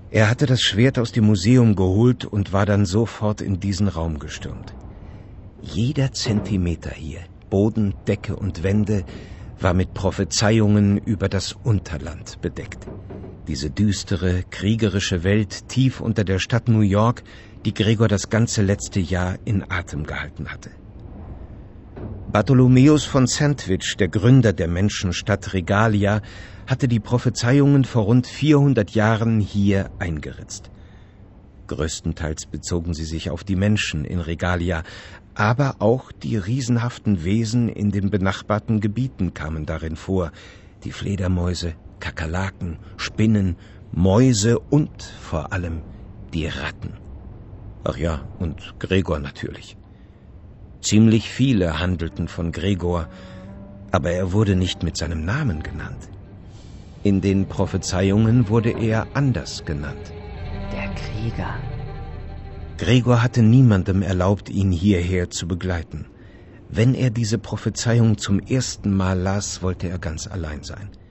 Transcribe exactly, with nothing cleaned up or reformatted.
Er hatte das Schwert aus dem Museum geholt und war dann sofort in diesen Raum gestürmt. Jeder Zentimeter hier, Boden, Decke und Wände, war mit Prophezeiungen über das Unterland bedeckt. Diese düstere, kriegerische Welt tief unter der Stadt New York, die Gregor das ganze letzte Jahr in Atem gehalten hatte. Bartholomäus von Sandwich, der Gründer der Menschenstadt Regalia, hatte die Prophezeiungen vor rund vierhundert Jahren hier eingeritzt. Größtenteils bezogen sie sich auf die Menschen in Regalia, aber auch die riesenhaften Wesen in den benachbarten Gebieten kamen darin vor, die Fledermäuse, Kakerlaken, Spinnen, Mäuse und vor allem die Ratten. Ach ja, und Gregor natürlich. Ziemlich viele handelten von Gregor, aber er wurde nicht mit seinem Namen genannt. In den Prophezeiungen wurde er anders genannt. Der Krieger. Gregor hatte niemandem erlaubt, ihn hierher zu begleiten. Wenn er diese Prophezeiung zum ersten Mal las, wollte er ganz allein sein.